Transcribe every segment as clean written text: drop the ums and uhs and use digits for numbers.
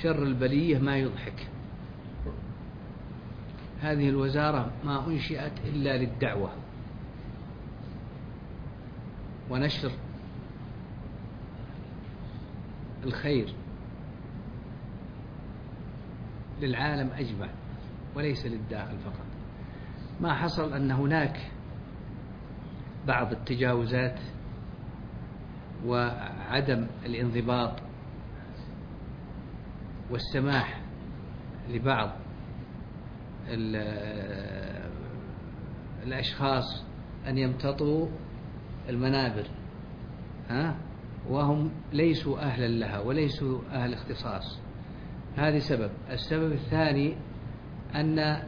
شر البلية ما يضحك. هذه الوزارة ما أنشئت إلا للدعوة ونشر الخير للعالم أجمع وليس للداخل فقط. ما حصل أن هناك بعض التجاوزات وعدم الانضباط والسماح لبعض الأشخاص أن يمتطوا المنابر وهم ليسوا أهلا لها وليسوا أهل اختصاص. هذا سبب. السبب الثاني أن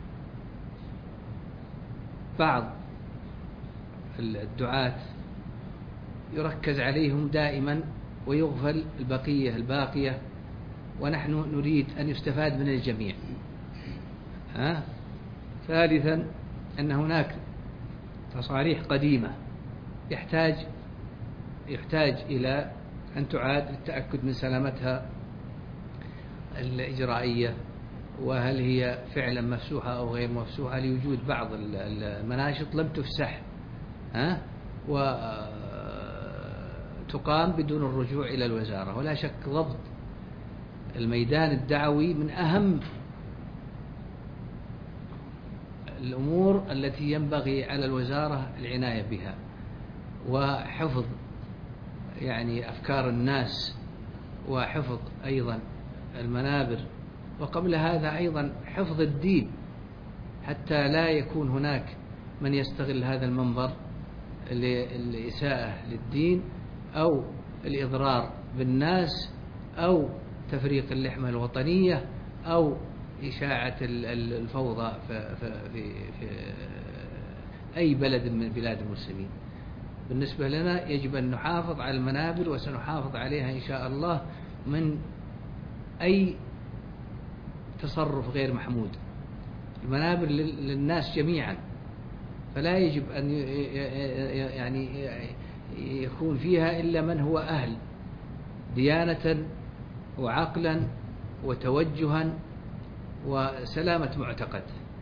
بعض الدعاة يركز عليهم دائما ويغفل البقية الباقية، ونحن نريد أن يستفاد من الجميع. ثالثا أن هناك تصاريح قديمة يحتاج إلى أن تعاد للتأكد من سلامتها الإجرائية، وهل هي فعلا مفسوحة أو غير مفسوحة، لوجود بعض المناشط لم تفسح وتقام بدون الرجوع إلى الوزارة. ولا شك ضبط الميدان الدعوي من أهم الأمور التي ينبغي على الوزارة العناية بها، وحفظ يعني أفكار الناس، وحفظ أيضا المنابر، وقبل هذا أيضا حفظ الدين، حتى لا يكون هناك من يستغل هذا المنبر للإساءة للدين أو الإضرار بالناس أو تفريق اللحمة الوطنية أو إشاعة الفوضى في أي بلد من بلاد المسلمين. بالنسبة لنا يجب أن نحافظ على المنابر، وسنحافظ عليها إن شاء الله من أي تصرف غير محمود. المنابر للناس جميعا، فلا يجب أن يعني يكون فيها إلا من هو أهل ديانة وعقلا وتوجها وسلامة معتقد.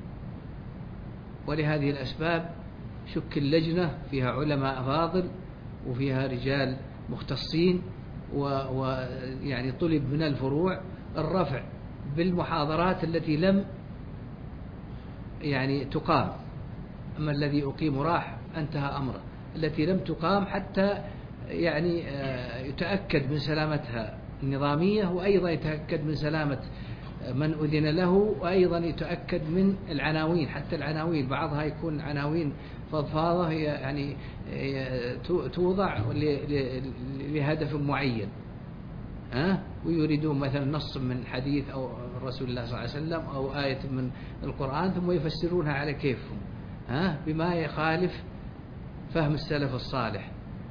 ولهذه الأسباب شكل لجنة فيها علماء فاضل وفيها رجال مختصين، ويعني طلب من الفروع الرفع بالمحاضرات التي لم يعني تقام. أما الذي أقيم راح انتهى أمره، التي لم تقام حتى يعني يتأكد من سلامتها النظامية، وأيضا يتأكد من سلامة من أذن له، وأيضا يتأكد من العناوين. حتى العناوين بعضها يكون عناوين فضفاضة يعني توضع لهدف معين، ويريدون مثلا نص من حديث أو رسول الله صلى الله عليه وسلم أو آية من القرآن، ثم يفسرونها على كيفهم بما يخالف فهم السلف الصالح.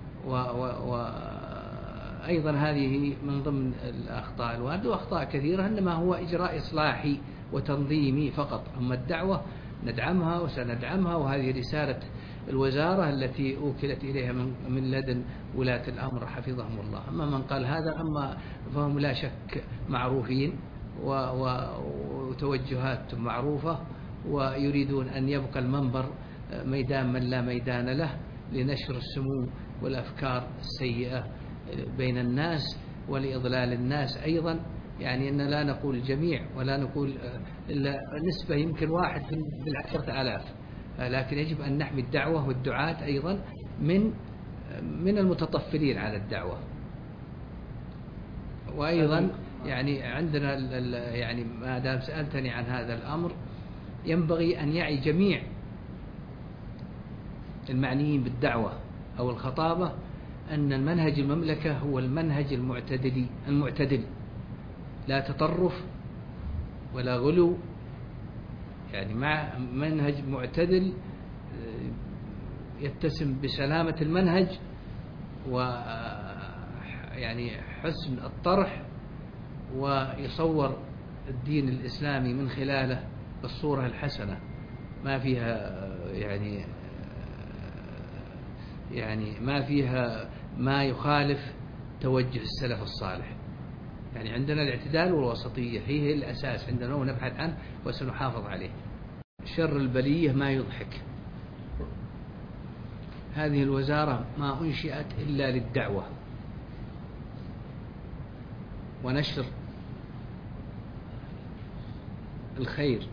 وأيضا هذه من ضمن الأخطاء الواردة، وأخطاء كثيرة، إنما هو إجراء إصلاحي وتنظيمي فقط. أما الدعوة ندعمها وسندعمها، وهذه رسالة الوزارة التي أوكلت إليها من لدن ولاة الأمر حفظهم الله. أما من قال هذا فهم لا شك معروفين وتوجهات معروفة، ويريدون أن يبقى المنبر ميدان من لا ميدان له لنشر السموم والأفكار السيئة بين الناس ولإضلال الناس. أيضا يعني أن لا نقول الجميع ولا نقول إلا نسبة يمكن 1 بالعشرة آلاف، لكن يجب أن نحمي الدعوة والدعاة أيضا من المتطفلين على الدعوة. وأيضا يعني عندنا يعني ما دام سألتني عن هذا الأمر، ينبغي أن يعي جميع المعنيين بالدعوة أو الخطابة أن المنهج المملكة هو المنهج المعتدل، لا تطرف ولا غلو، يعني مع منهج معتدل يتسم بسلامة المنهج ويعني حسن الطرح، ويصور الدين الإسلامي من خلاله الصورة الحسنة، ما فيها يعني ما فيها ما يخالف توجه السلف الصالح. يعني عندنا الاعتدال والوسطية هي الأساس عندنا ونبحث عنه وسنحافظ عليه. شر البلية ما يضحك. هذه الوزارة ما أنشئت إلا للدعوة ونشر الخير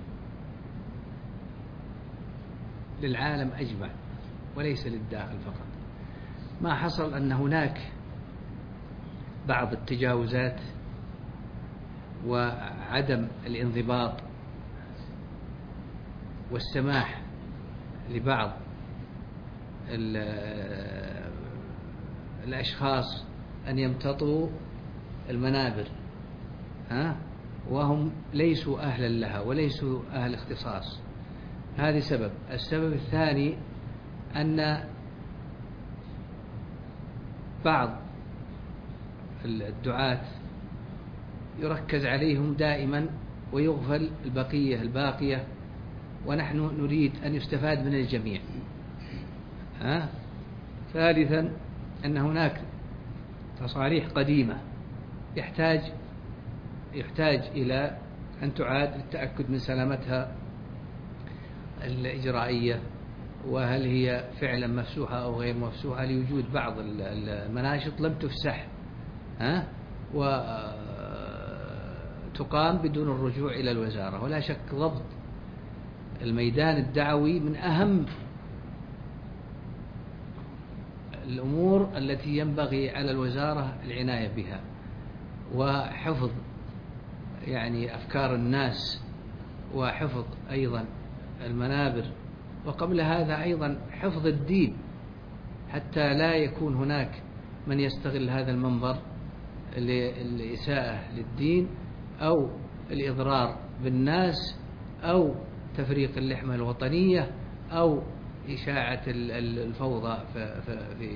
للعالم أجمع وليس للداخل فقط. ما حصل أن هناك بعض التجاوزات وعدم الانضباط والسماح لبعض الأشخاص أن يمتطوا المنابر وهم ليسوا أهلا لها وليسوا أهل اختصاص. هذا سبب. السبب الثاني أن بعض الدعاة يركز عليهم دائما ويغفل البقية الباقية، ونحن نريد أن يستفاد من الجميع. ثالثا أن هناك تصاريح قديمة يحتاج إلى أن تعاد للتأكد من سلامتها الإجرائية، وهل هي فعلا مفسوحة أو غير مفسوحة، لوجود بعض المناشط لم تفسح وتقام بدون الرجوع إلى الوزارة. ولا شك ضبط الميدان الدعوي من أهم الأمور التي ينبغي على الوزارة العناية بها، وحفظ يعني أفكار الناس، وحفظ أيضا المنابر، وقبل هذا أيضا حفظ الدين، حتى لا يكون هناك من يستغل هذا المنبر للإساءة للدين أو الإضرار بالناس أو تفريق اللحمة الوطنية أو إشاعة الفوضى في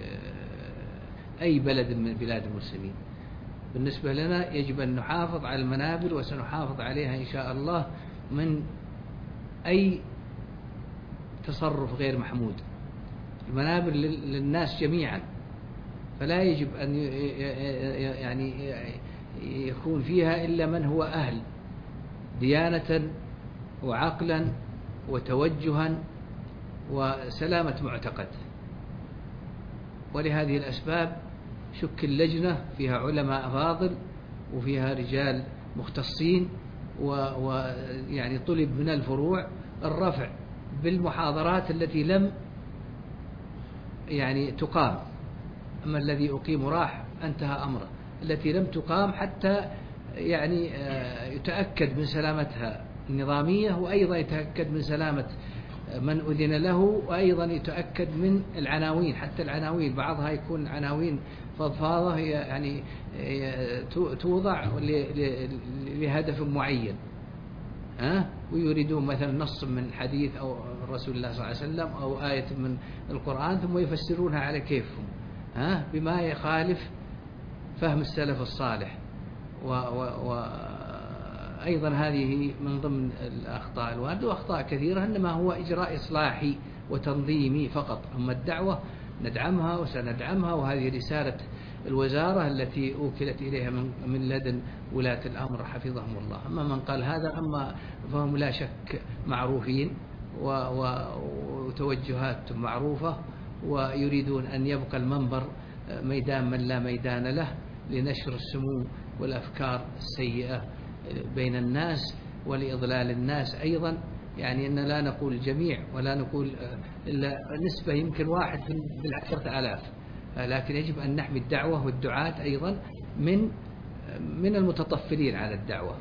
أي بلد من بلاد المسلمين. بالنسبة لنا يجب أن نحافظ على المنابر، وسنحافظ عليها إن شاء الله من أي تصرف غير محمود. المنابر للناس جميعا، فلا يجب أن يعني يكون فيها إلا من هو أهل ديانة وعقلا وتوجها وسلامة معتقد. ولهذه الأسباب شكل لجنة فيها علماء فاضل وفيها رجال مختصين، ويعني طلب من الفروع الرفع بالمحاضرات التي لم يعني تقام. أما الذي أقيم راح انتهى أمره، التي لم تقام حتى يعني يتأكد من سلامتها النظامية، وأيضا يتأكد من سلامة من أذن له، وأيضا يتأكد من العناوين. حتى العناوين بعضها يكون عناوين فضفاضة هي يعني توضع لهدف معين، ويريدون مثلا نص من حديث أو رسول الله صلى الله عليه وسلم أو آية من القرآن، ثم يفسرونها على كيفهم بما يخالف فهم السلف الصالح. وأيضا هذه من ضمن الأخطاء الواردة، وأخطاء كثيرة، إنما هو إجراء إصلاحي وتنظيمي فقط. أما الدعوة ندعمها وسندعمها، وهذه رسالة الوزارة التي أوكلت إليها من لدن ولاة الأمر حفظهم الله. أما من قال هذا فهم لا شك معروفين وتوجهات معروفة، ويريدون أن يبقى المنبر ميدان من لا ميدان له لنشر السموم والأفكار السيئة بين الناس ولإضلال الناس أيضا. يعني أن لا نقول الجميع ولا نقول إلا نسبة يمكن 1 بالعشرة آلاف، لكن يجب أن نحمي الدعوة والدعاة أيضا من المتطفلين على الدعوة.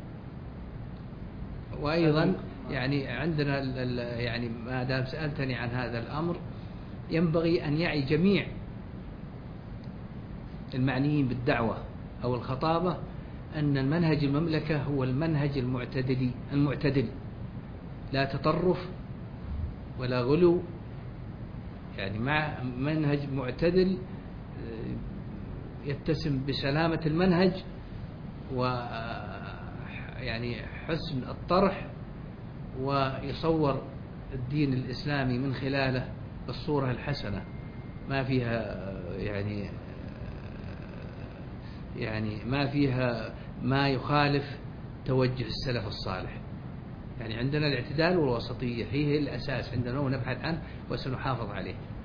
وأيضا يعني عندنا يعني ما دام سألتني عن هذا الأمر، ينبغي أن يعي جميع المعنيين بالدعوة أو الخطابة أن المنهج المملكة هو المنهج المعتدل، لا تطرف ولا غلو، يعني مع منهج معتدل يتسم بسلامة المنهج ويعني حسن الطرح، ويصور الدين الإسلامي من خلاله بالصورة الحسنة، ما فيها يعني يعني ما فيها ما يخالف توجه السلف الصالح. يعني عندنا الاعتدال والوسطية هي الأساس عندنا ونبحث عنه وسنحافظ عليه.